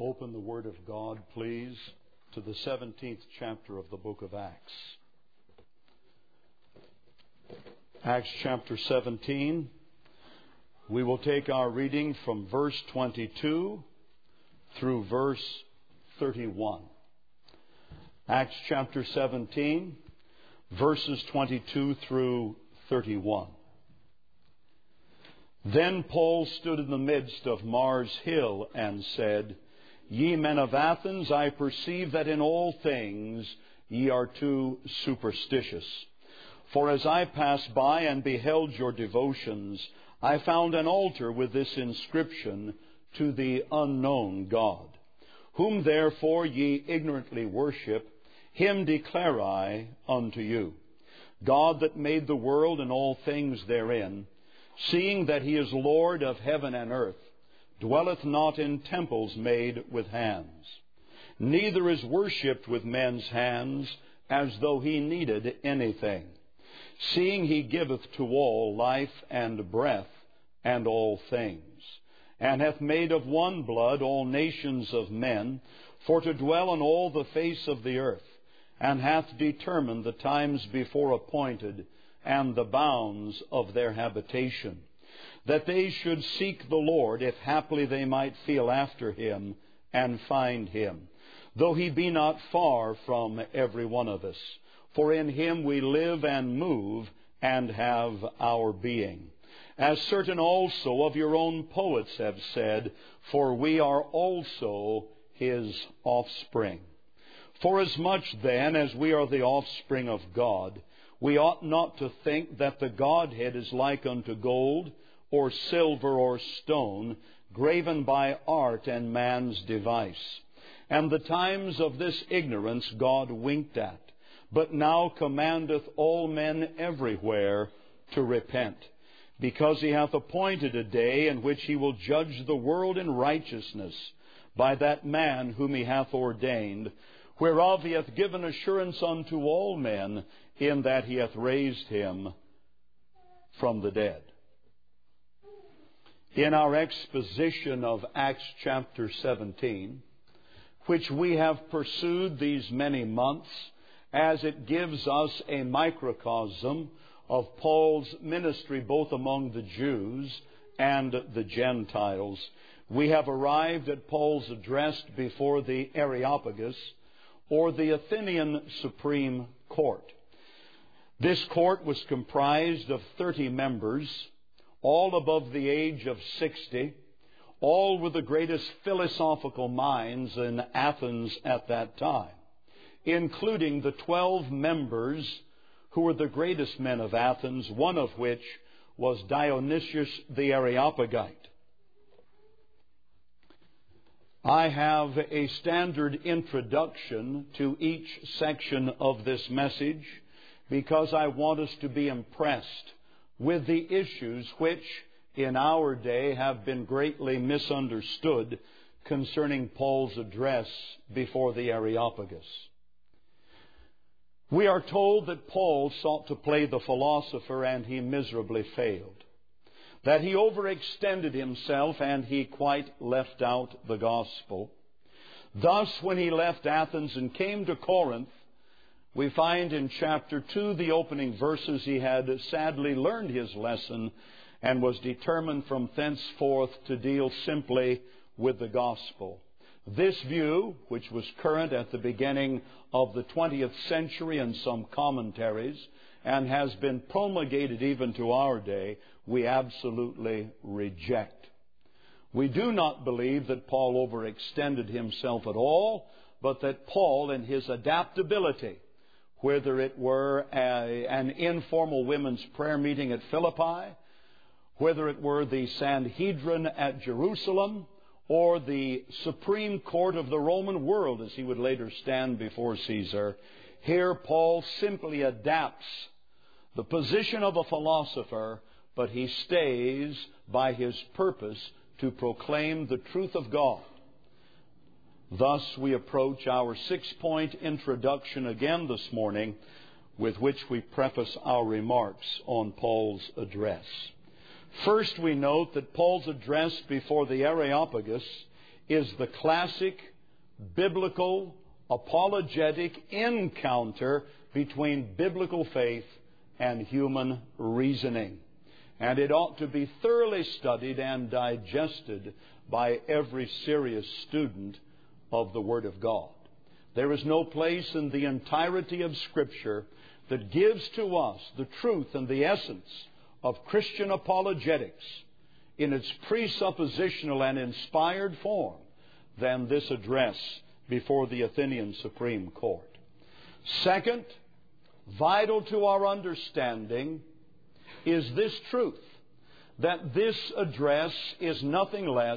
Open the Word of God, please, to the 17th chapter of the book of Acts. Acts chapter 17. We will take our reading from verse 22 through verse 31. Acts chapter 17, verses 22 through 31. Then Paul stood in the midst of Mars Hill and said, Ye men of Athens, I perceive that in all things ye are too superstitious. For as I passed by and beheld your devotions, I found an altar with this inscription, To the unknown God. Whom therefore ye ignorantly worship, him declare I unto you. God that made the world and all things therein, seeing that he is Lord of heaven and earth, dwelleth not in temples made with hands, neither is worshipped with men's hands, as though he needed anything, seeing he giveth to all life and breath and all things, and hath made of one blood all nations of men, for to dwell on all the face of the earth, and hath determined the times before appointed, and the bounds of their habitation, that they should seek the Lord, if haply they might feel after him, and find him, though he be not far from every one of us. For in him we live and move, and have our being. As certain also of your own poets have said, for we are also his offspring. Forasmuch then as we are the offspring of God, we ought not to think that the Godhead is like unto gold, or silver, or stone, graven by art and man's device. And the times of this ignorance God winked at, but now commandeth all men everywhere to repent, because he hath appointed a day in which he will judge the world in righteousness by that man whom he hath ordained, whereof he hath given assurance unto all men, in that he hath raised him from the dead. In our exposition of Acts chapter 17, which we have pursued these many months, as it gives us a microcosm of Paul's ministry both among the Jews and the Gentiles, we have arrived at Paul's address before the Areopagus, or the Athenian Supreme Court. This court was comprised of 30 members, all above the age of 60, all with the greatest philosophical minds in Athens at that time, including the 12 members who were the greatest men of Athens, one of which was Dionysius the Areopagite. I have a standard introduction to each section of this message because I want us to be impressed with the issues which in our day have been greatly misunderstood concerning Paul's address before the Areopagus. We are told that Paul sought to play the philosopher and he miserably failed, that he overextended himself and he quite left out the gospel. Thus, when he left Athens and came to Corinth, we find in chapter 2, the opening verses, he had sadly learned his lesson and was determined from thenceforth to deal simply with the gospel. This view, which was current at the beginning of the 20th century in some commentaries, and has been promulgated even to our day, we absolutely reject. We do not believe that Paul overextended himself at all, but that Paul, in his adaptability, whether it were an informal women's prayer meeting at Philippi, whether it were the Sanhedrin at Jerusalem, or the Supreme Court of the Roman world, as he would later stand before Caesar, here Paul simply adapts the position of a philosopher, but he stays by his purpose to proclaim the truth of God. Thus we approach our 6-point introduction again this morning, with which we preface our remarks on Paul's address. First, we note that Paul's address before the Areopagus is the classic biblical apologetic encounter between biblical faith and human reasoning. And it ought to be thoroughly studied and digested by every serious student of the Word of God. There is no place in the entirety of Scripture that gives to us the truth and the essence of Christian apologetics in its presuppositional and inspired form than this address before the Athenian Supreme Court. Second, vital to our understanding is this truth, that this address is nothing less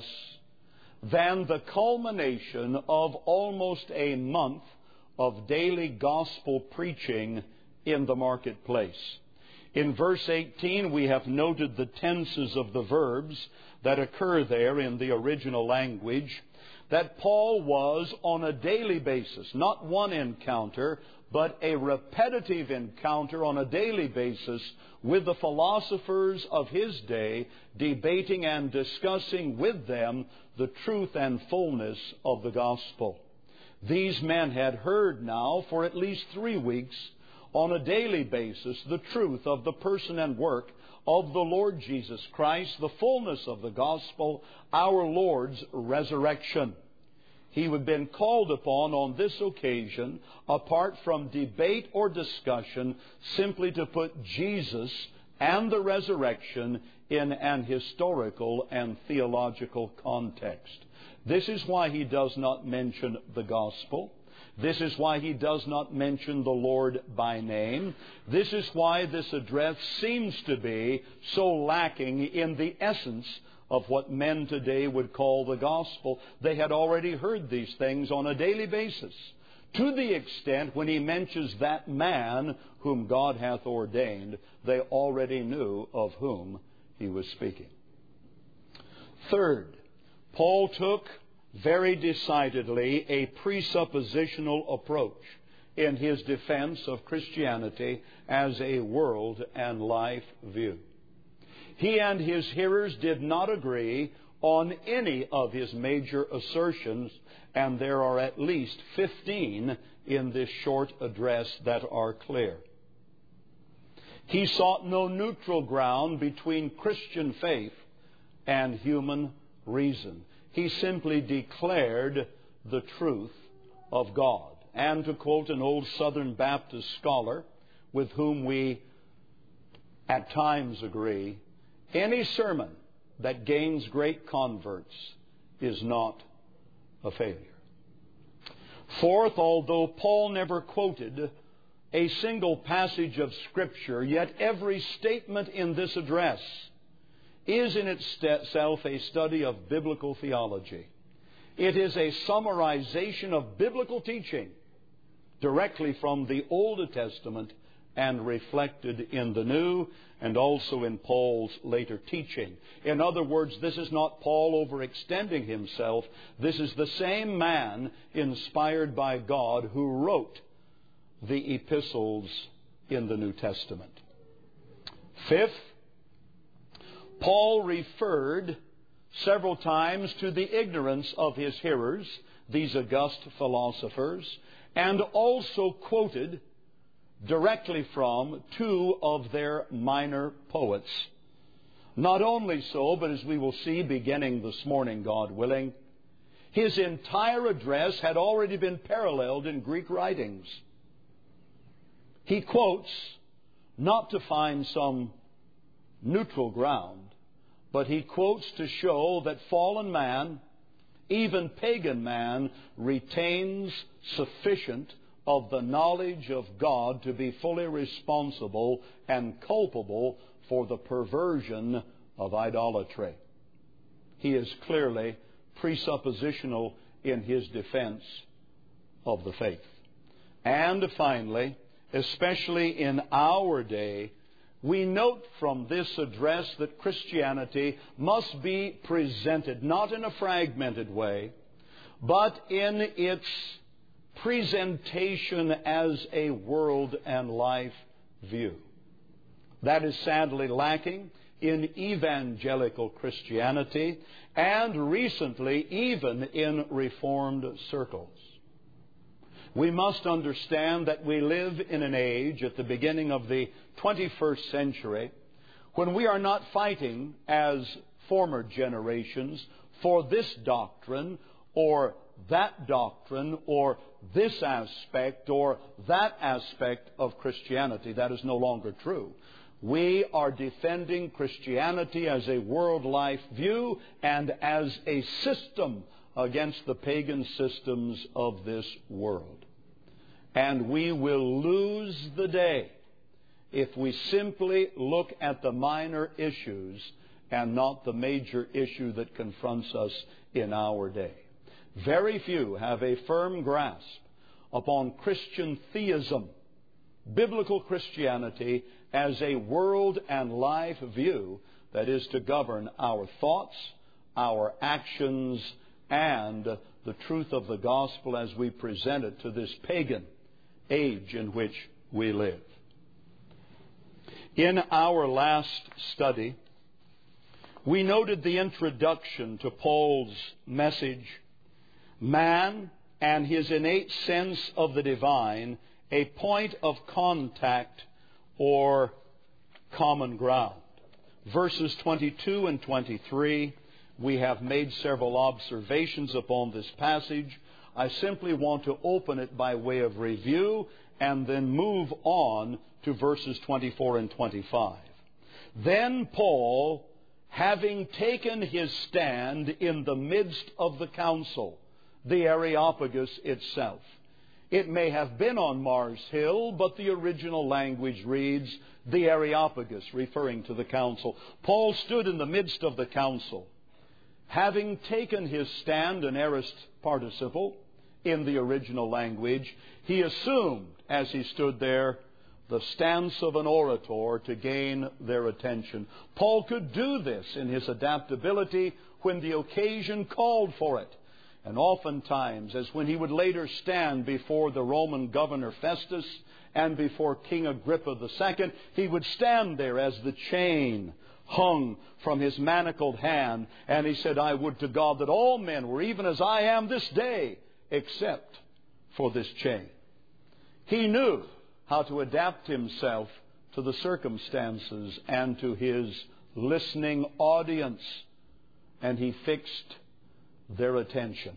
than the culmination of almost a month of daily gospel preaching in the marketplace. In verse 18, we have noted the tenses of the verbs that occur there in the original language, that Paul was on a daily basis, not one encounter, but a repetitive encounter on a daily basis with the philosophers of his day, debating and discussing with them the truth and fullness of the gospel. These men had heard now for at least 3 weeks on a daily basis the truth of the person and work of the Lord Jesus Christ, the fullness of the gospel, our Lord's resurrection. He had been called upon on this occasion, apart from debate or discussion, simply to put Jesus and the resurrection in an historical and theological context. This is why he does not mention the gospel. This is why he does not mention the Lord by name. This is why this address seems to be so lacking in the essence of what men today would call the gospel. They had already heard these things on a daily basis, to the extent when he mentions that man whom God hath ordained, they already knew of whom he was speaking. Third, Paul took very decidedly a presuppositional approach in his defense of Christianity as a world and life view. He and his hearers did not agree on any of his major assertions, and there are at least 15 in this short address that are clear. He sought no neutral ground between Christian faith and human reason. He simply declared the truth of God. And to quote an old Southern Baptist scholar with whom we at times agree, any sermon that gains great converts is not a failure. Fourth, although Paul never quoted a single passage of Scripture, yet every statement in this address is in itself a study of biblical theology. It is a summarization of biblical teaching directly from the Old Testament and reflected in the New and also in Paul's later teaching. In other words, this is not Paul overextending himself. This is the same man inspired by God who wrote the epistles in the New Testament. Fifth, Paul referred several times to the ignorance of his hearers, these august philosophers, and also quoted directly from 2 of their minor poets. Not only so, but as we will see beginning this morning, God willing, his entire address had already been paralleled in Greek writings. He quotes not to find some neutral ground, but he quotes to show that fallen man, even pagan man, retains sufficient of the knowledge of God to be fully responsible and culpable for the perversion of idolatry. He is clearly presuppositional in his defense of the faith. And finally, especially in our day, we note from this address that Christianity must be presented not in a fragmented way, but in its presentation as a world and life view. That is sadly lacking in evangelical Christianity, and recently even in Reformed circles. We must understand that we live in an age at the beginning of the 21st century when we are not fighting as former generations for this doctrine or that doctrine or this aspect or that aspect of Christianity. That is no longer true. We are defending Christianity as a world life view and as a system against the pagan systems of this world. And we will lose the day if we simply look at the minor issues and not the major issue that confronts us in our day. Very few have a firm grasp upon Christian theism, biblical Christianity, as a world and life view that is to govern our thoughts, our actions, and the truth of the gospel as we present it to this pagan age in which we live. In our last study, we noted the introduction to Paul's message, Man and His Innate Sense of the Divine, a Point of Contact or Common Ground. Verses 22 and 23, we have made several observations upon this passage. I simply want to open it by way of review and then move on to verses 24 and 25. Then Paul, having taken his stand in the midst of the council, the Areopagus itself. It may have been on Mars Hill, but the original language reads the Areopagus, referring to the council. Paul stood in the midst of the council. Having taken his stand, an aorist participle, in the original language, he assumed, as he stood there, the stance of an orator to gain their attention. Paul could do this in his adaptability when the occasion called for it. And oftentimes, as when he would later stand before the Roman governor Festus and before King Agrippa II, he would stand there as the chain hung from his manacled hand, and he said, I would to God that all men were even as I am this day, except for this chain. He knew how to adapt himself to the circumstances and to his listening audience, and he fixed their attention.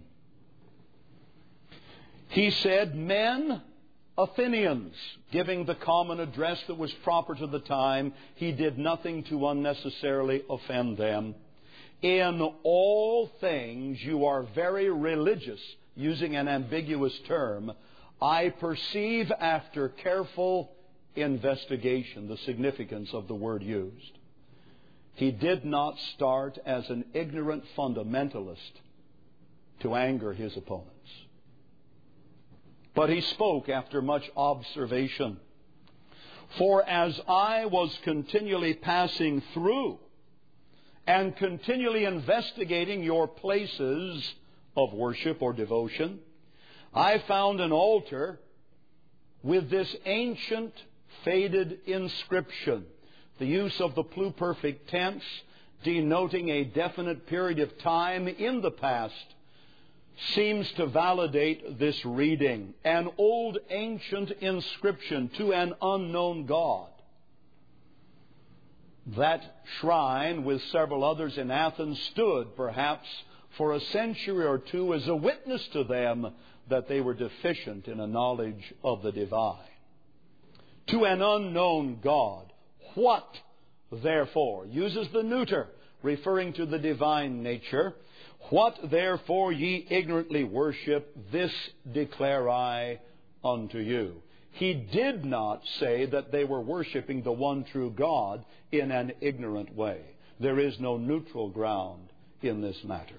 He said, Men, Athenians, giving the common address that was proper to the time, he did nothing to unnecessarily offend them. In all things you are very religious, using an ambiguous term. I perceive after careful investigation the significance of the word used. He did not start as an ignorant fundamentalist to anger his opponents. But he spoke after much observation. For as I was continually passing through and continually investigating your places of worship or devotion, I found an altar with this ancient faded inscription, the use of the pluperfect tense denoting a definite period of time in the past seems to validate this reading. An old ancient inscription to an unknown God. That shrine, with several others in Athens, stood perhaps for a century or two as a witness to them that they were deficient in a knowledge of the divine. To an unknown God. What, therefore, uses the neuter, referring to the divine nature. What, therefore, ye ignorantly worship, this declare I unto you. He did not say that they were worshiping the one true God in an ignorant way. There is no neutral ground in this matter.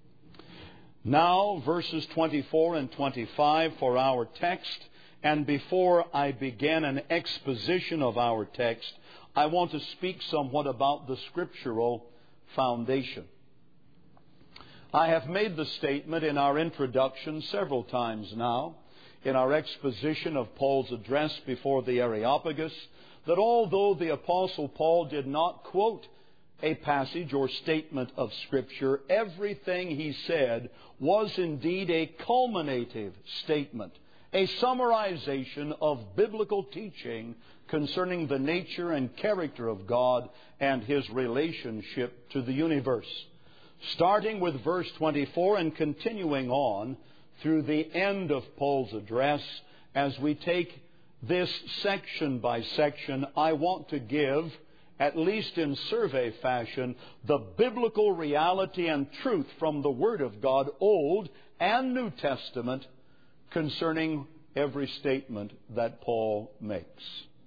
Now, verses 24 and 25 for our text. And before I begin an exposition of our text, I want to speak somewhat about the scriptural foundation. I have made the statement in our introduction several times now, in our exposition of Paul's address before the Areopagus, that although the Apostle Paul did not quote a passage or statement of Scripture, everything he said was indeed a culminative statement, a summarization of biblical teaching concerning the nature and character of God and His relationship to the universe. Starting with verse 24 and continuing on through the end of Paul's address, as we take this section by section, I want to give, at least in survey fashion, the biblical reality and truth from the Word of God, Old and New Testament, concerning every statement that Paul makes.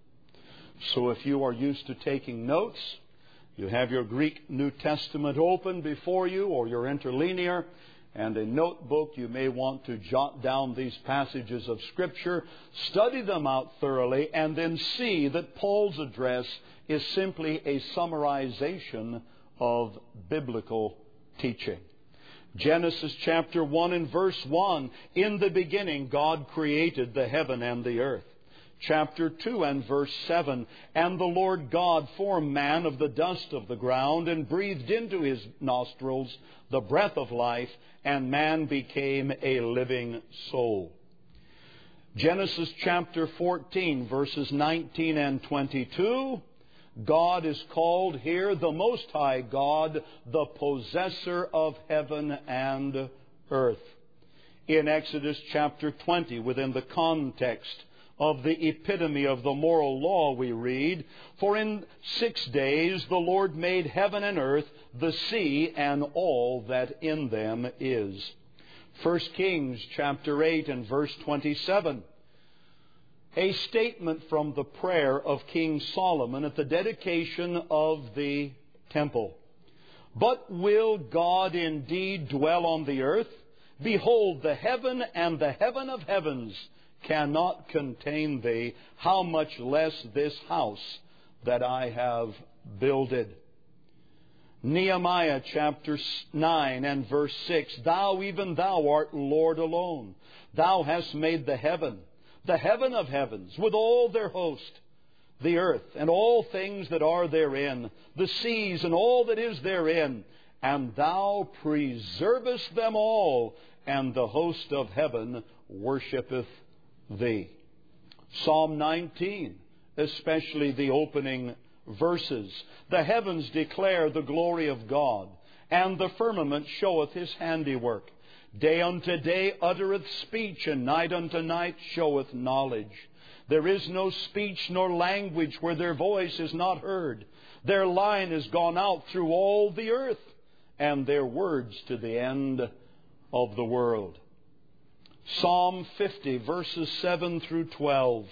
So if you are used to taking notes, you have your Greek New Testament open before you, or your interlinear, and a notebook. You may want to jot down these passages of Scripture, study them out thoroughly, and then see that Paul's address is simply a summarization of biblical teaching. Genesis chapter 1 and verse 1, in the beginning God created the heaven and the earth. Chapter 2 and verse 7, and the Lord God formed man of the dust of the ground and breathed into his nostrils the breath of life, and man became a living soul. Genesis chapter 14, verses 19 and 22, God is called here the Most High God, the possessor of heaven and earth. In Exodus chapter 20, within the context of the epitome of the moral law, we read, for in 6 days the Lord made heaven and earth, the sea, and all that in them is. 1 Kings chapter 8 and verse 27, a statement from the prayer of King Solomon at the dedication of the temple. But will God indeed dwell on the earth? Behold, the heaven and the heaven of heavens cannot contain thee, how much less this house that I have builded. Nehemiah chapter 9 and verse 6, thou, even thou, art Lord alone. Thou hast made the heaven of heavens, with all their host, the earth and all things that are therein, the seas and all that is therein, and thou preservest them all, and the host of heaven worshipeth thee. Psalm 19, especially the opening verses. The heavens declare the glory of God, and the firmament showeth His handiwork. Day unto day uttereth speech, and night unto night showeth knowledge. There is no speech nor language where their voice is not heard. Their line is gone out through all the earth, and their words to the end of the world. Psalm 50, verses 7 through 12.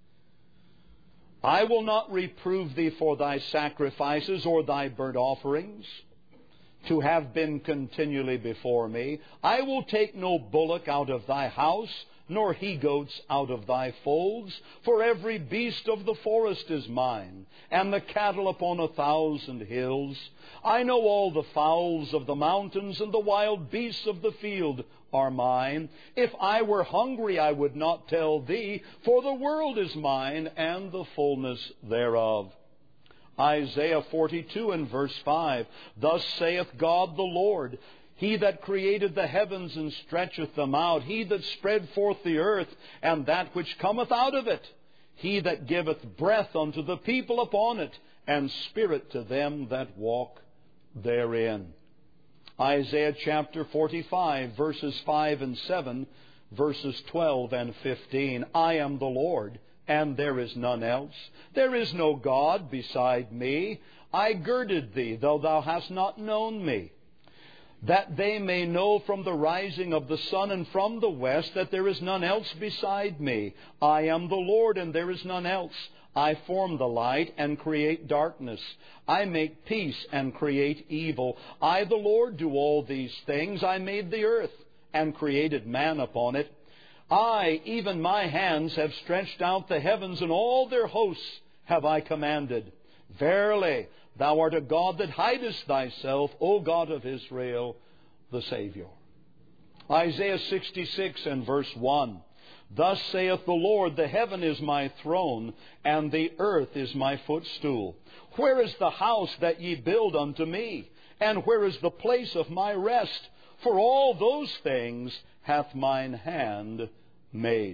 I will not reprove thee for thy sacrifices or thy burnt offerings, to have been continually before me. I will take no bullock out of thy house, nor he-goats out of thy folds. For every beast of the forest is mine, and the cattle upon 1,000 hills. I know all the fowls of the mountains, and the wild beasts of the field are mine. If I were hungry, I would not tell thee, for the world is mine, and the fullness thereof. Isaiah 42 and verse 5, thus saith God the Lord, He that created the heavens and stretcheth them out, He that spread forth the earth, and that which cometh out of it, He that giveth breath unto the people upon it, and spirit to them that walk therein. Isaiah chapter 45, verses 5 and 7, verses 12 and 15. I am the Lord, and there is none else. There is no God beside me. I girded thee, though thou hast not known me, that they may know from the rising of the sun and from the west that there is none else beside me. I am the Lord, and there is none else. I form the light and create darkness. I make peace and create evil. I, the Lord, do all these things. I made the earth and created man upon it. I, even my hands, have stretched out the heavens, and all their hosts have I commanded. Verily, thou art a God that hidest thyself, O God of Israel, the Savior. Isaiah 66 and verse 1. Thus saith the Lord, the heaven is my throne, and the earth is my footstool. Where is the house that ye build unto me? And where is the place of my rest? For all those things hath mine hand made.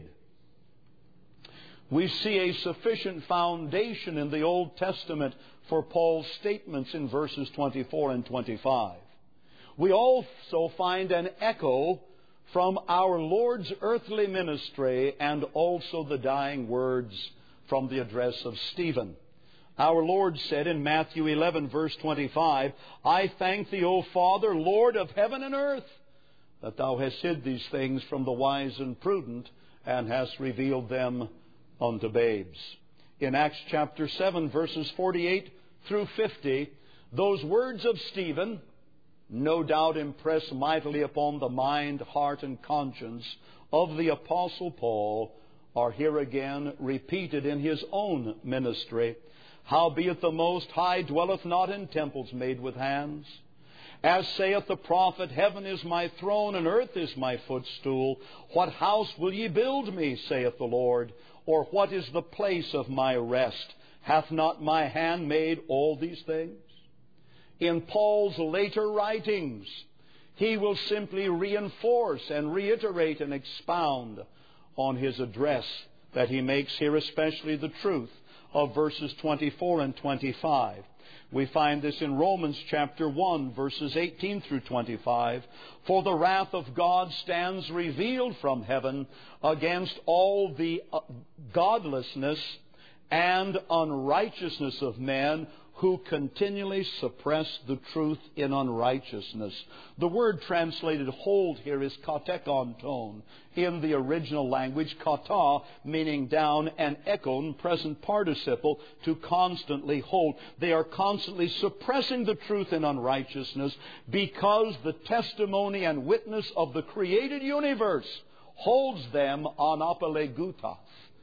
We see a sufficient foundation in the Old Testament for Paul's statements in verses 24 and 25. We also find an echo from our Lord's earthly ministry and also the dying words from the address of Stephen. Our Lord said in Matthew 11, verse 25, I thank thee, O Father, Lord of heaven and earth, that thou hast hid these things from the wise and prudent, and hast revealed them unto babes. In Acts chapter 7, verses 48 through 50, those words of Stephen no doubt impress mightily upon the mind, heart, and conscience of the Apostle Paul, are here again repeated in his own ministry. Howbeit the Most High dwelleth not in temples made with hands. As saith the prophet, heaven is my throne, and earth is my footstool. What house will ye build me, saith the Lord? Or what is the place of my rest? Hath not my hand made all these things? In Paul's later writings, he will simply reinforce and reiterate and expound on his address that he makes here, especially the truth of verses 24 and 25. We find this in Romans chapter 1, verses 18 through 25. For the wrath of God stands revealed from heaven against all the godlessness and unrighteousness of men who continually suppress the truth in unrighteousness. The word translated hold here is katekonton. In the original language, kata meaning down, and ekon, present participle, to constantly hold. They are constantly suppressing the truth in unrighteousness because the testimony and witness of the created universe holds them anapelegutas,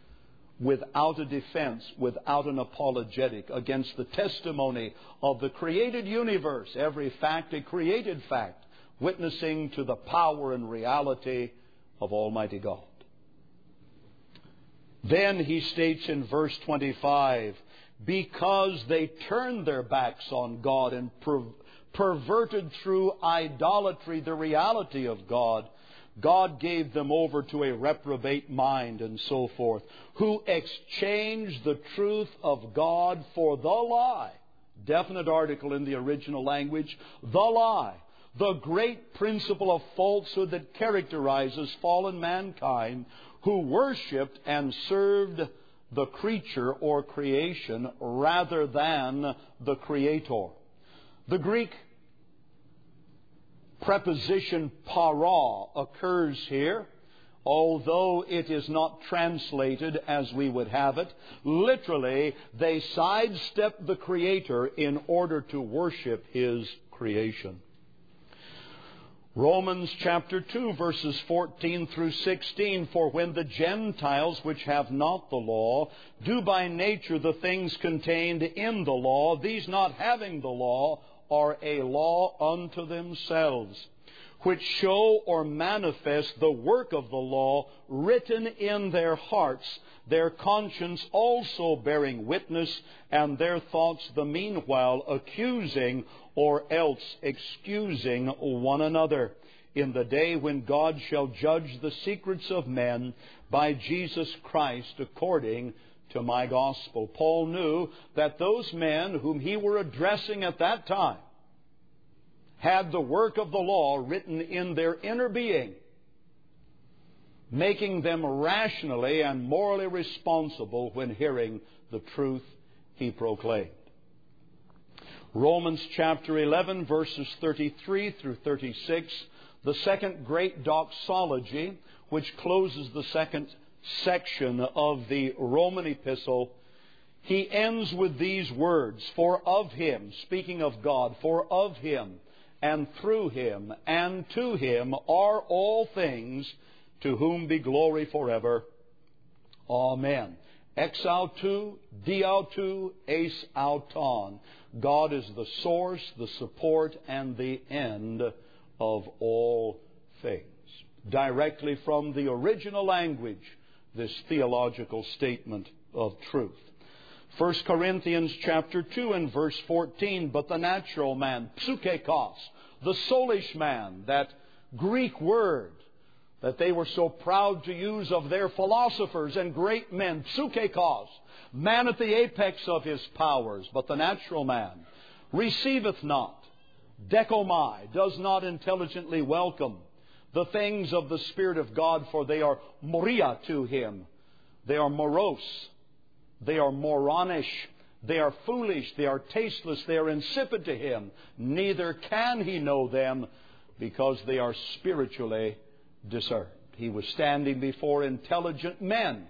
without a defense, without an apologetic, against the testimony of the created universe, every fact a created fact, witnessing to the power and reality of Almighty God. Then he states in verse 25, because they turned their backs on God and perverted through idolatry the reality of God, God gave them over to a reprobate mind, and so forth, who exchanged the truth of God for the lie. Definite article in the original language. The lie. The great principle of falsehood that characterizes fallen mankind, who worshipped and served the creature or creation rather than the Creator. The Greek preposition para occurs here, although it is not translated as we would have it. Literally, they sidestep the Creator in order to worship His creation. Romans chapter 2, verses 14 through 16, for when the Gentiles which have not the law do by nature the things contained in the law, these not having the law are a law unto themselves, which show or manifest the work of the law written in their hearts, their conscience also bearing witness, and their thoughts the meanwhile accusing or else excusing one another, in the day when God shall judge the secrets of men by Jesus Christ according to my gospel. Paul knew that those men whom he were addressing at that time had the work of the law written in their inner being, making them rationally and morally responsible when hearing the truth he proclaimed. Romans chapter 11, verses 33 through 36, the second great doxology, which closes the second section of the Roman epistle, he ends with these words, for of Him, speaking of God, for of Him, and through Him, and to Him are all things, to whom be glory forever. Amen. Ex autou, di autou, eis auton. God is the source, the support, and the end of all things. directly from the original language this theological statement of truth. 1 Corinthians chapter 2 and verse 14, but the natural man, psuchekos, the soulish man, that Greek word that they were so proud to use of their philosophers and great men, psuchekos, man at the apex of his powers, but the natural man receiveth not, dekomai, does not intelligently welcome the things of the Spirit of God, for they are moria to him. They are morose. They are moronish. They are foolish. They are tasteless. They are insipid to him. Neither can he know them, because they are spiritually discerned. He was standing before intelligent men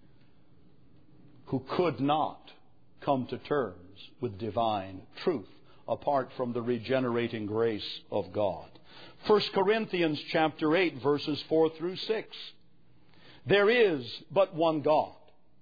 who could not come to terms with divine truth apart from the regenerating grace of God. 1 Corinthians chapter 8, verses 4 through 6. There is but one God.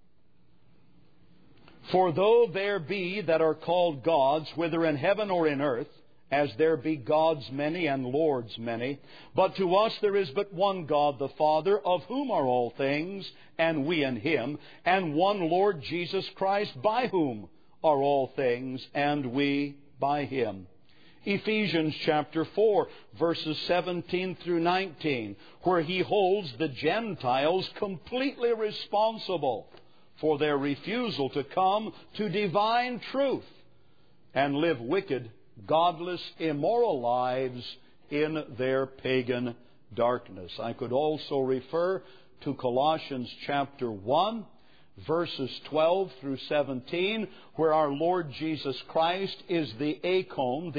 For though there be that are called gods, whether in heaven or in earth, as there be gods many and lords many, but to us there is but one God, the Father, of whom are all things, and we in Him, and one Lord Jesus Christ, by whom are all things, and we by Him. Ephesians chapter 4, verses 17 through 19, where he holds the Gentiles completely responsible for their refusal to come to divine truth and live wicked, godless, immoral lives in their pagan darkness. I could also refer to Colossians chapter 1, verses 12 through 17, where our Lord Jesus Christ is the icon,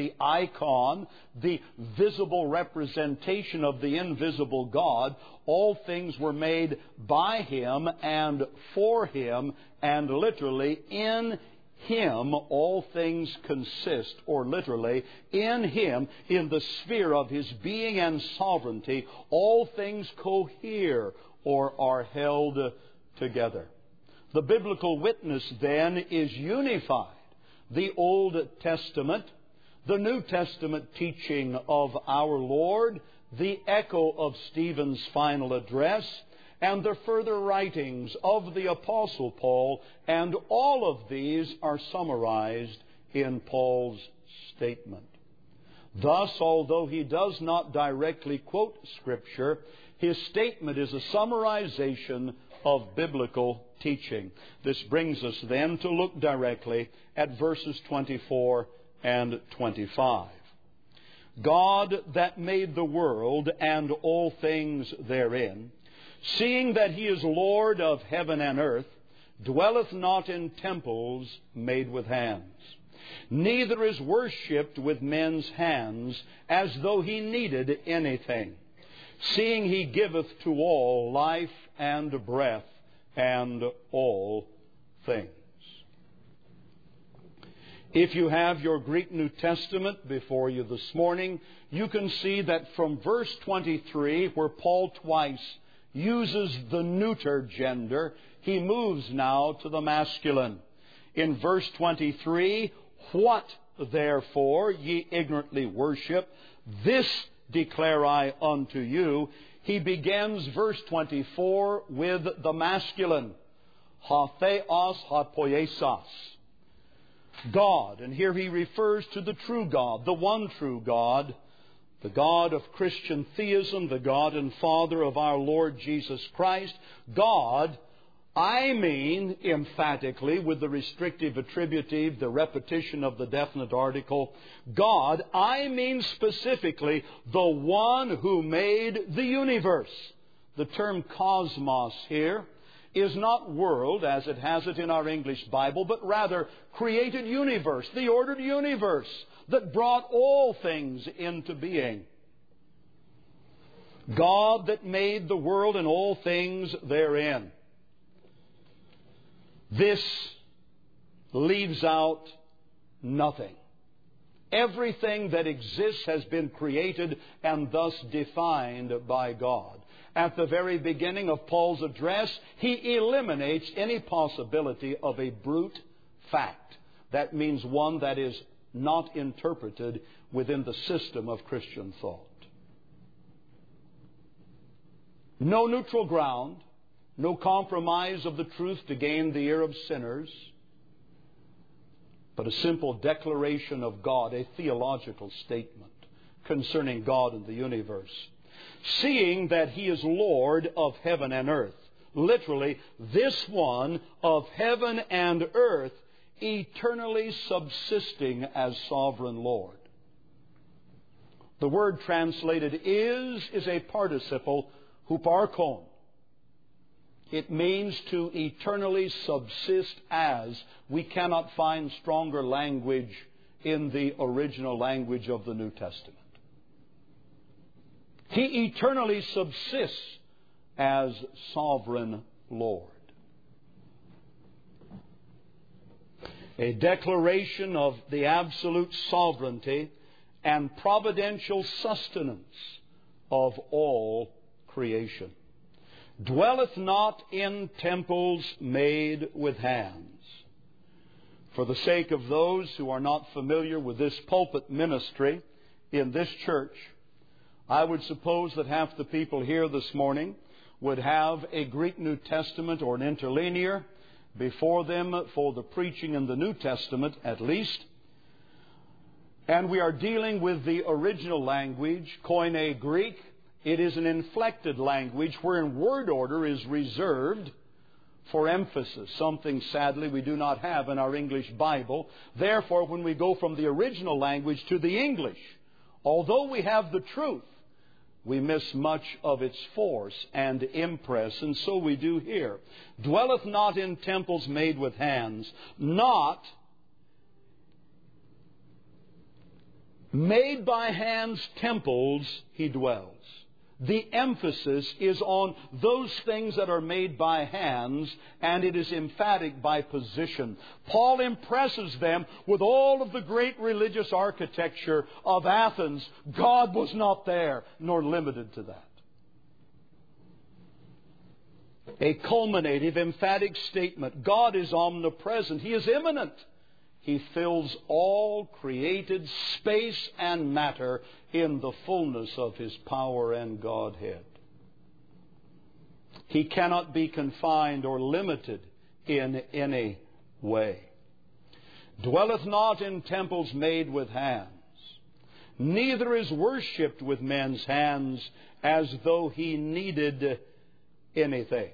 the visible representation of the invisible God. All things were made by Him and for Him, and literally in Him all things consist, or literally in Him, in the sphere of His being and sovereignty, all things cohere or are held together. The biblical witness then is unified. The Old Testament, the New Testament teaching of our Lord, the echo of Stephen's final address, and the further writings of the Apostle Paul, and all of these are summarized in Paul's statement. Thus, although he does not directly quote Scripture, his statement is a summarization of biblical teaching. This brings us then to look directly at verses 24 and 25. God that made the world and all things therein, seeing that He is Lord of heaven and earth, dwelleth not in temples made with hands, neither is worshipped with men's hands, as though He needed anything, seeing He giveth to all life and breath and all things. If you have your Greek New Testament before you this morning, you can see that from verse 23, where Paul twice uses the neuter gender, he moves now to the masculine. In verse 23, what therefore ye ignorantly worship, this declare I unto you. He begins verse 24 with the masculine, ha theos ha poiesas, God. And here he refers to the true God, the one true God, the God of Christian theism, the God and Father of our Lord Jesus Christ. God, I mean emphatically, with the restrictive attributive, the repetition of the definite article, God, I mean specifically the one who made the universe. The term cosmos here is not world as it has it in our English Bible, but rather created universe, the ordered universe that brought all things into being. God that made the world and all things therein. This leaves out nothing. Everything that exists has been created and thus defined by God. At the very beginning of Paul's address, he eliminates any possibility of a brute fact. That means one that is not interpreted within the system of Christian thought. No neutral ground, no compromise of the truth to gain the ear of sinners, but a simple declaration of God, a theological statement concerning God and the universe. Seeing that He is Lord of heaven and earth. Literally, this one of heaven and earth, eternally subsisting as sovereign Lord. The word translated is a participle, huparkon. It means to eternally subsist as. We cannot find stronger language in the original language of the New Testament. He eternally subsists as sovereign Lord. A declaration of the absolute sovereignty and providential sustenance of all creation. Dwelleth not in temples made with hands. For the sake of those who are not familiar with this pulpit ministry in this church, I would suppose that half the people here this morning would have a Greek New Testament or an interlinear before them for the preaching in the New Testament at least. And we are dealing with the original language, Koine Greek. It is an inflected language wherein word order is reserved for emphasis, something sadly we do not have in our English Bible. Therefore, when we go from the original language to the English, although we have the truth, we miss much of its force and impress, and so we do here. Dwelleth not in temples made with hands, not made by hands temples He dwells. The emphasis is on those things that are made by hands, and it is emphatic by position. Paul impresses them with all of the great religious architecture of Athens. God was not there, nor limited to that. A culminative, emphatic statement. God is omnipresent. He is immanent. He fills all created space and matter in the fullness of His power and Godhead. He cannot be confined or limited in any way. Dwelleth not in temples made with hands, neither is worshipped with men's hands as though He needed anything.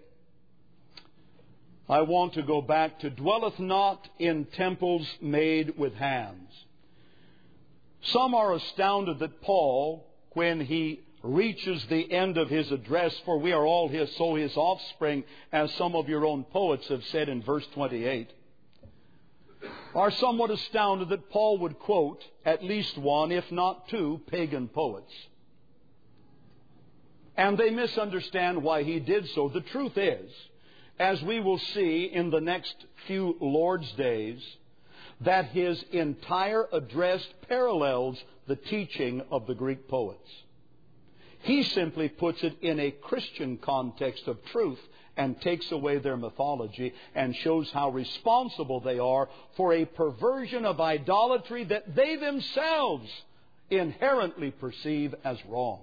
I want to go back to dwelleth not in temples made with hands. Some are astounded that Paul, when he reaches the end of his address, for we are all His, so His offspring, as some of your own poets have said in verse 28, are somewhat astounded that Paul would quote at least one, if not two, pagan poets. And they misunderstand why he did so. The truth is, as we will see in the next few Lord's days, that his entire address parallels the teaching of the Greek poets. He simply puts it in a Christian context of truth and takes away their mythology and shows how responsible they are for a perversion of idolatry that they themselves inherently perceive as wrong.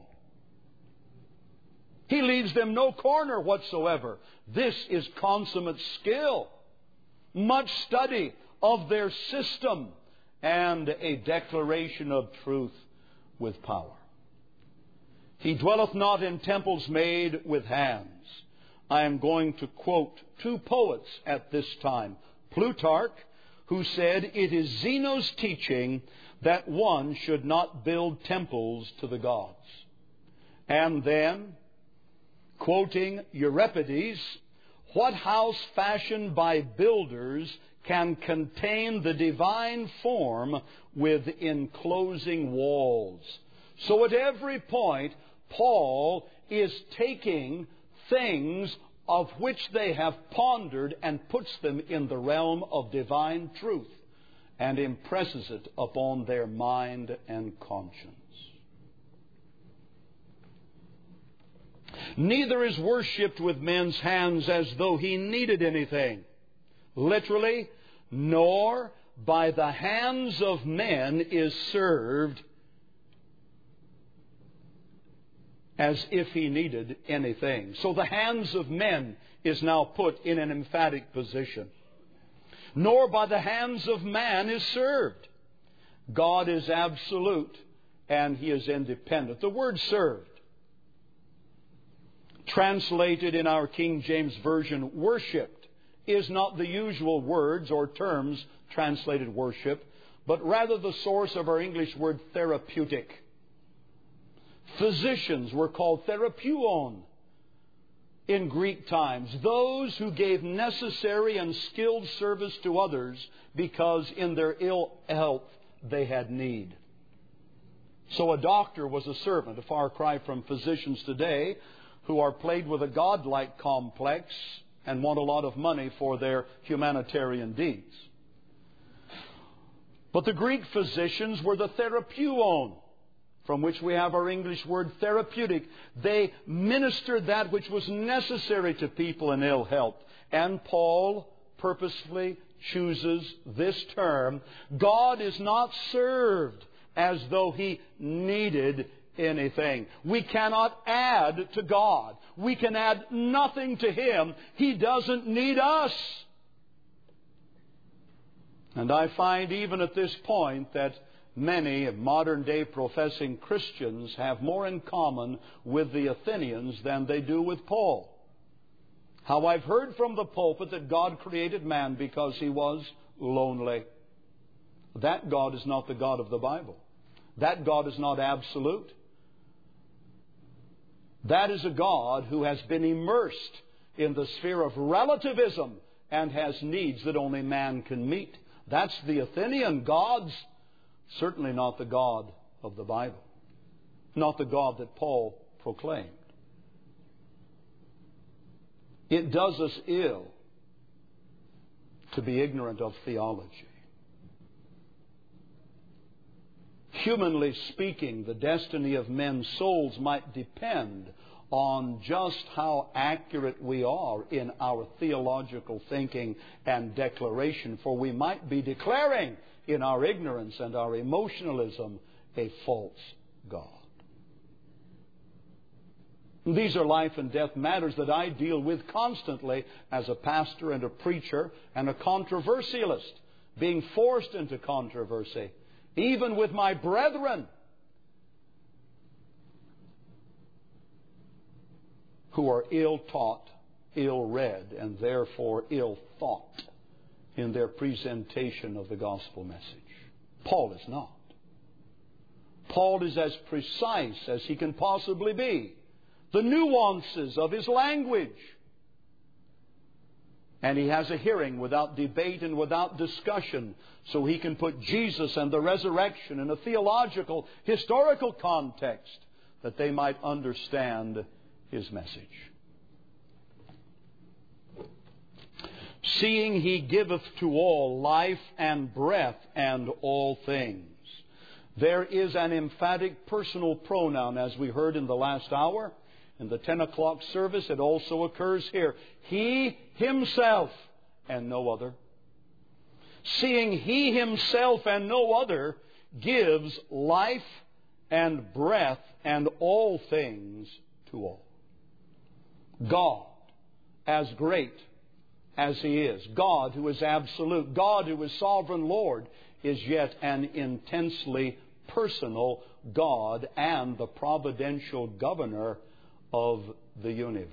He leaves them no corner whatsoever. This is consummate skill, much study of their system, and a declaration of truth with power. He dwelleth not in temples made with hands. I am going to quote two poets at this time. Plutarch, who said, it is Zeno's teaching that one should not build temples to the gods. And then, quoting Euripides, what house fashioned by builders can contain the divine form with enclosing walls? So at every point, Paul is taking things of which they have pondered and puts them in the realm of divine truth and impresses it upon their mind and conscience. Neither is worshipped with men's hands as though he needed anything. Literally, nor by the hands of men is served as if he needed anything. So the hands of men is now put in an emphatic position. Nor by the hands of man is served. God is absolute and He is independent. The word served, translated in our King James Version, worshipped, is not the usual words or terms translated worship, but rather the source of our English word therapeutic. Physicians were called therapeuon in Greek times, those who gave necessary and skilled service to others because in their ill health they had need. So a doctor was a servant, a far cry from physicians today who are plagued with a godlike complex and want a lot of money for their humanitarian deeds. But the Greek physicians were the therapeuon, from which we have our English word therapeutic. They ministered that which was necessary to people in ill health. And Paul purposefully chooses this term. God is not served as though He needed anything. We cannot add to God. We can add nothing to Him. He doesn't need us. And I find even at this point that many modern-day professing Christians have more in common with the Athenians than they do with Paul. How I've heard from the pulpit that God created man because he was lonely. That God is not the God of the Bible. That God is not absolute. That is a God who has been immersed in the sphere of relativism and has needs that only man can meet. That's the Athenian gods. Certainly not the God of the Bible. Not the God that Paul proclaimed. It does us ill to be ignorant of theology. Humanly speaking, the destiny of men's souls might depend on just how accurate we are in our theological thinking and declaration, for we might be declaring in our ignorance and our emotionalism a false God. These are life and death matters that I deal with constantly as a pastor and a preacher and a controversialist, being forced into controversy, even with my brethren who are ill-taught, ill-read, and therefore ill-thought in their presentation of the gospel message. Paul is not. Paul is as precise as he can possibly be. The nuances of his language. And he has a hearing without debate and without discussion, so he can put Jesus and the resurrection in a theological, historical context that they might understand his message. Seeing He giveth to all life and breath and all things. There is an emphatic personal pronoun, as we heard in the last hour. In the 10 o'clock service, it also occurs here. He Himself and no other. Seeing He Himself and no other gives life and breath and all things to all. God, as great as He is, God who is absolute, God who is sovereign Lord, is yet an intensely personal God and the providential governor of the universe.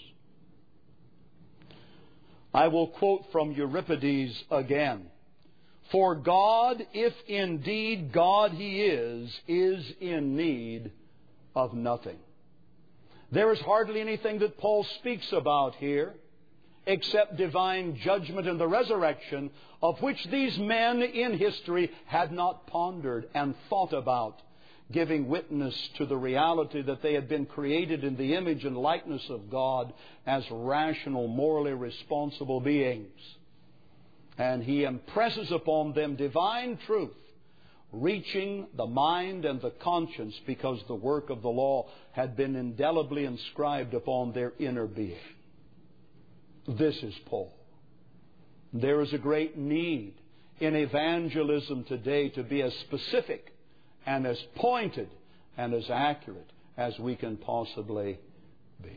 I will quote from Euripides again. For God, if indeed God He is in need of nothing. There is hardly anything that Paul speaks about here except divine judgment and the resurrection, of which these men in history had not pondered and thought about, giving witness to the reality that they had been created in the image and likeness of God as rational, morally responsible beings. And He impresses upon them divine truth, reaching the mind and the conscience because the work of the law had been indelibly inscribed upon their inner being. This is Paul. There is a great need in evangelism today to be as specific and as pointed and as accurate as we can possibly be.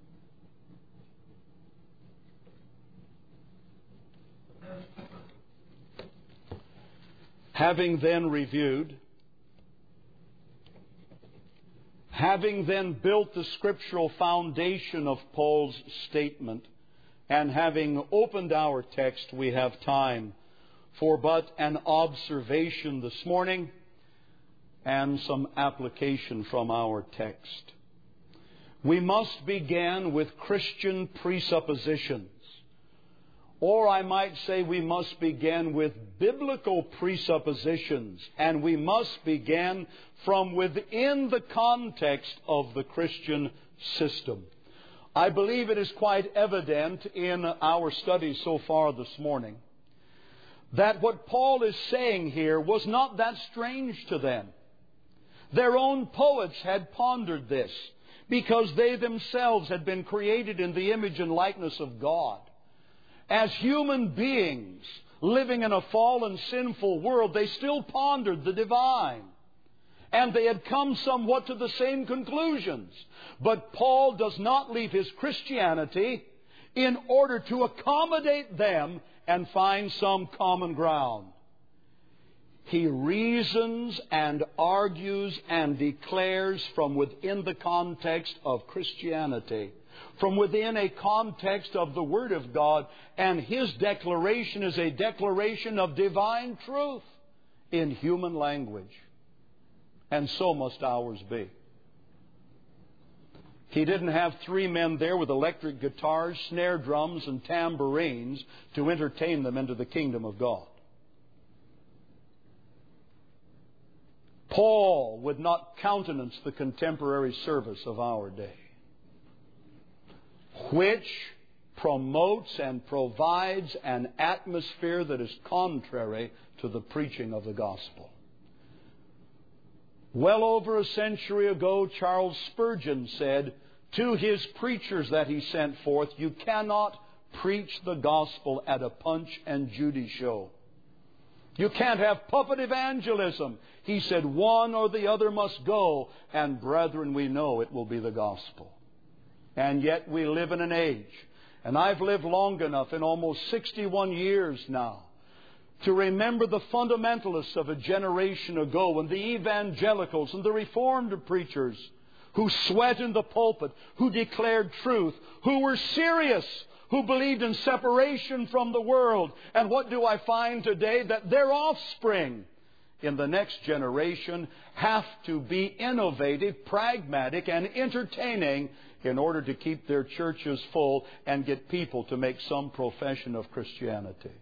Having then reviewed, having then built the scriptural foundation of Paul's statement, and having opened our text, we have time for but an observation this morning and some application from our text. We must begin with Christian presuppositions. Or I might say we must begin with biblical presuppositions, and we must begin from within the context of the Christian system. I believe it is quite evident in our study so far this morning that what Paul is saying here was not that strange to them. Their own poets had pondered this because they themselves had been created in the image and likeness of God. As human beings living in a fallen, sinful world, they still pondered the divine. And they had come somewhat to the same conclusions. But Paul does not leave his Christianity in order to accommodate them and find some common ground. He reasons and argues and declares from within the context of Christianity, from within a context of the Word of God, and his declaration is a declaration of divine truth in human language. And so must ours be. He didn't have three men there with electric guitars, snare drums, and tambourines to entertain them into the kingdom of God. Paul would not countenance the contemporary service of our day, which promotes and provides an atmosphere that is contrary to the preaching of the gospel. Well over a century ago, Charles Spurgeon said to his preachers that he sent forth, "You cannot preach the gospel at a Punch and Judy show. You can't have puppet evangelism." He said, "One or the other must go, and brethren, we know it will be the gospel." And yet we live in an age, and I've lived long enough, in almost 61 years now, to remember the fundamentalists of a generation ago and the evangelicals and the Reformed preachers who sweat in the pulpit, who declared truth, who were serious, who believed in separation from the world. And what do I find today? That their offspring in the next generation have to be innovative, pragmatic, and entertaining in order to keep their churches full and get people to make some profession of Christianity.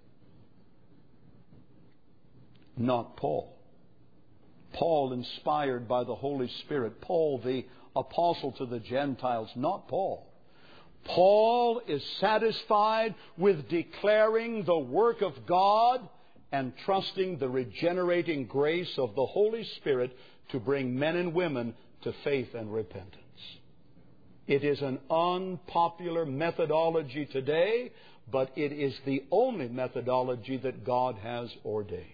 Not Paul. Paul, inspired by the Holy Spirit. Paul, the apostle to the Gentiles. Not Paul. Paul is satisfied with declaring the work of God and trusting the regenerating grace of the Holy Spirit to bring men and women to faith and repentance. It is an unpopular methodology today, but it is the only methodology that God has ordained.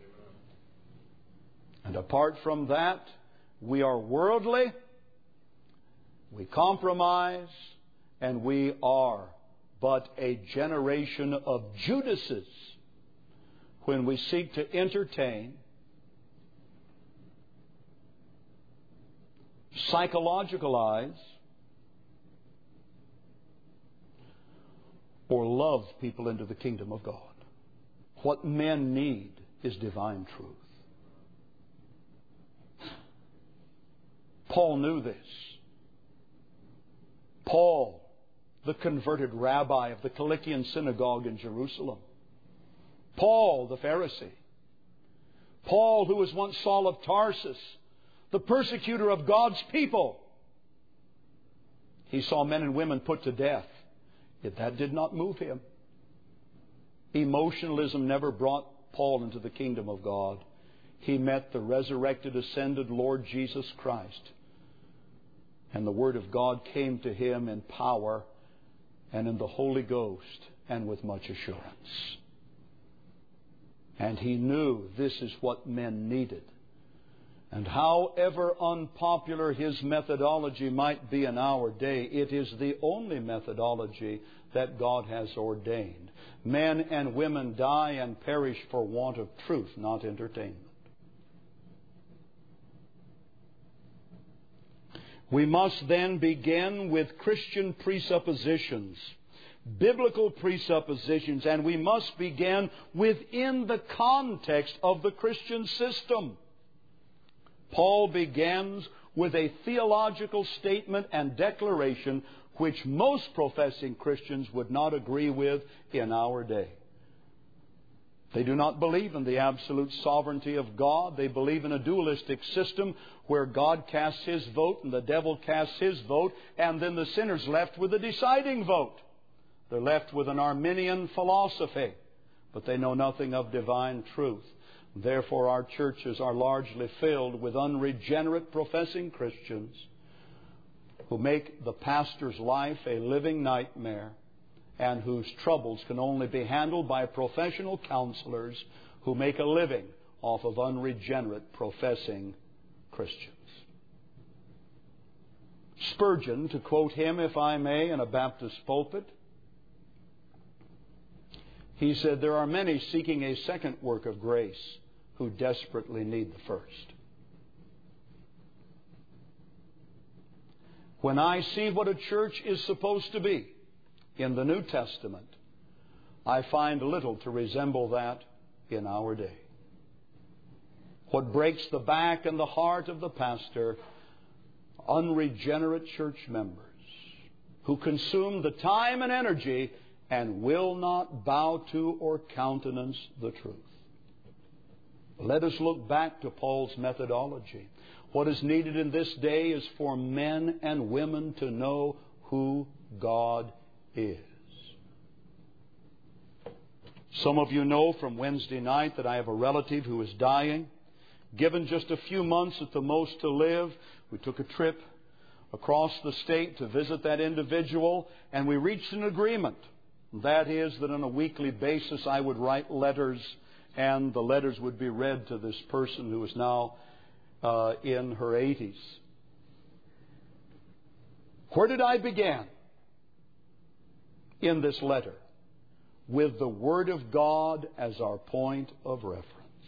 And apart from that, we are worldly, we compromise, and we are but a generation of Judases when we seek to entertain, psychologicalize, or love people into the kingdom of God. What men need is divine truth. Paul knew this. Paul, the converted rabbi of the Kilikian synagogue in Jerusalem. Paul, the Pharisee. Paul, who was once Saul of Tarsus, the persecutor of God's people. He saw men and women put to death, yet that did not move him. Emotionalism never brought Paul into the kingdom of God. He met the resurrected, ascended Lord Jesus Christ. And the Word of God came to him in power and in the Holy Ghost and with much assurance. And he knew this is what men needed. And however unpopular his methodology might be in our day, it is the only methodology that God has ordained. Men and women die and perish for want of truth, not entertainment. We must then begin with Christian presuppositions, biblical presuppositions, and we must begin within the context of the Christian system. Paul begins with a theological statement and declaration which most professing Christians would not agree with in our day. They do not believe in the absolute sovereignty of God. They believe in a dualistic system where God casts His vote and the devil casts his vote, and then the sinner's left with the deciding vote. They're left with an Arminian philosophy, but they know nothing of divine truth. Therefore, our churches are largely filled with unregenerate professing Christians who make the pastor's life a living nightmare and whose troubles can only be handled by professional counselors who make a living off of unregenerate professing Christians. Spurgeon, to quote him, if I may, in a Baptist pulpit, he said, "There are many seeking a second work of grace who desperately need the first." When I see what a church is supposed to be in the New Testament, I find little to resemble that in our day. What breaks the back and the heart of the pastor, unregenerate church members who consume the time and energy and will not bow to or countenance the truth. Let us look back to Paul's methodology. What is needed in this day is for men and women to know who God is. Some of you know from Wednesday night that I have a relative who is dying. Given just a few months at the most to live, we took a trip across the state to visit that individual, and we reached an agreement. That is, that on a weekly basis I would write letters, and the letters would be read to this person who is now in her 80s. Where did I begin in this letter? With the Word of God as our point of reference.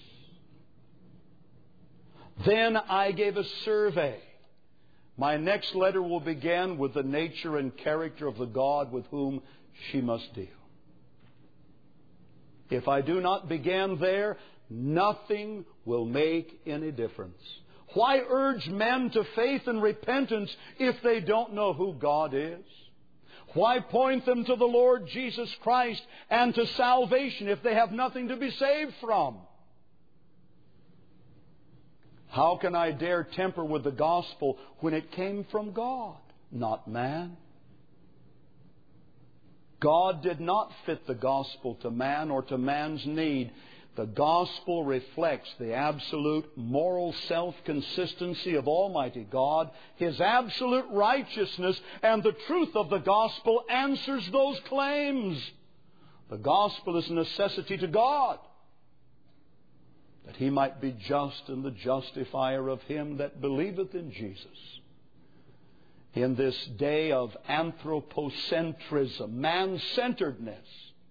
Then I gave a survey. My next letter will begin with the nature and character of the God with whom she must deal. If I do not begin there, nothing will make any difference. Why urge men to faith and repentance if they don't know who God is? Why point them to the Lord Jesus Christ and to salvation if they have nothing to be saved from? How can I dare temper with the gospel when it came from God, not man? God did not fit the gospel to man or to man's need. The gospel reflects the absolute moral self-consistency of Almighty God. His absolute righteousness and the truth of the gospel answers those claims. The gospel is a necessity to God, that He might be just and the justifier of him that believeth in Jesus. In this day of anthropocentrism, man-centeredness,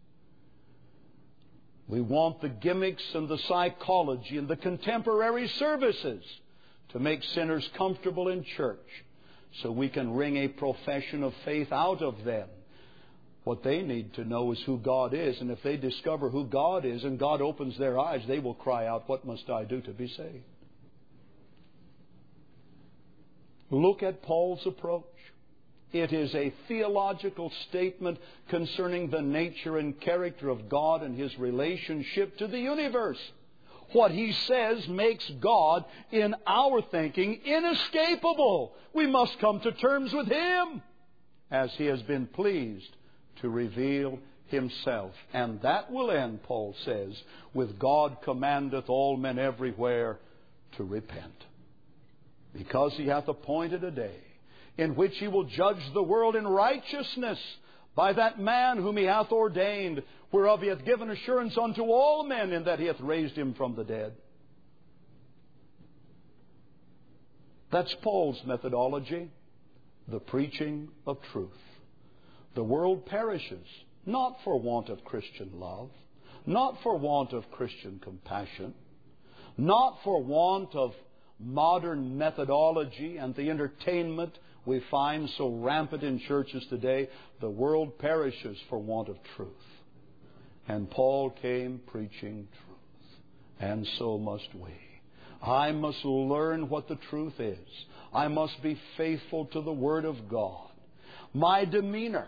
we want the gimmicks and the psychology and the contemporary services to make sinners comfortable in church so we can wring a profession of faith out of them. What they need to know is who God is, and if they discover who God is and God opens their eyes, they will cry out, "What must I do to be saved?" Look at Paul's approach. It is a theological statement concerning the nature and character of God and His relationship to the universe. What he says makes God, in our thinking, inescapable. We must come to terms with Him as He has been pleased to reveal Himself. And that will end, Paul says, with God commandeth all men everywhere to repent, because He hath appointed a day in which He will judge the world in righteousness by that man whom He hath ordained, whereof He hath given assurance unto all men, in that He hath raised Him from the dead. That's Paul's methodology, the preaching of truth. The world perishes, not for want of Christian love, not for want of Christian compassion, not for want of modern methodology and the entertainment we find so rampant in churches today. The world perishes for want of truth. And Paul came preaching truth. And so must we. I must learn what the truth is. I must be faithful to the Word of God. My demeanor,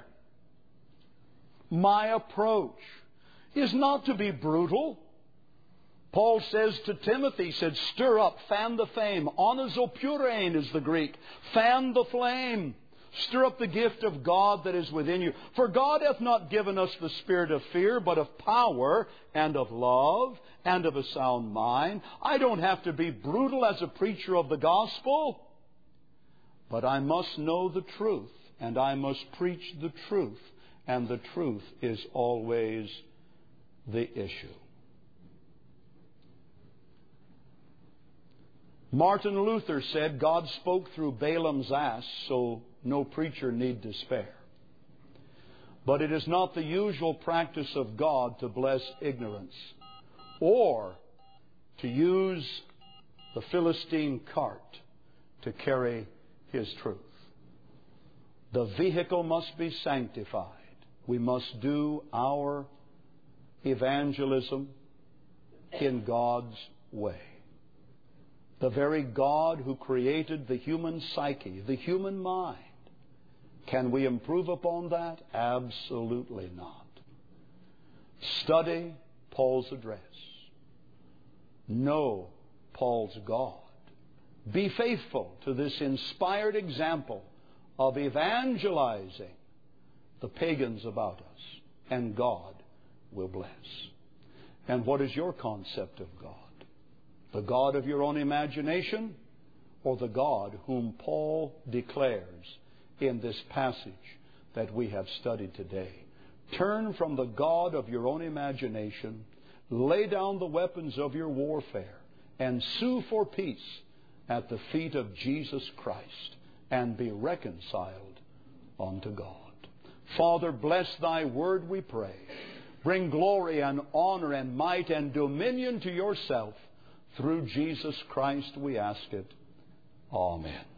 my approach is not to be brutal. Paul says to Timothy, he said, stir up, fan the flame. Onizopurein is the Greek. Fan the flame. Stir up the gift of God that is within you. For God hath not given us the spirit of fear, but of power and of love and of a sound mind. I don't have to be brutal as a preacher of the gospel, but I must know the truth, and I must preach the truth, and the truth is always the issue. Martin Luther said God spoke through Balaam's ass, so no preacher need despair. But it is not the usual practice of God to bless ignorance or to use the Philistine cart to carry His truth. The vehicle must be sanctified. We must do our evangelism in God's way. The very God who created the human psyche, the human mind. Can we improve upon that? Absolutely not. Study Paul's address. Know Paul's God. Be faithful to this inspired example of evangelizing the pagans about us, and God will bless. And what is your concept of God? The God of your own imagination, or the God whom Paul declares in this passage that we have studied today? Turn from the God of your own imagination, lay down the weapons of your warfare, and sue for peace at the feet of Jesus Christ, and be reconciled unto God. Father, bless Thy word, we pray. Bring glory and honor and might and dominion to Yourself. Through Jesus Christ we ask it. Amen.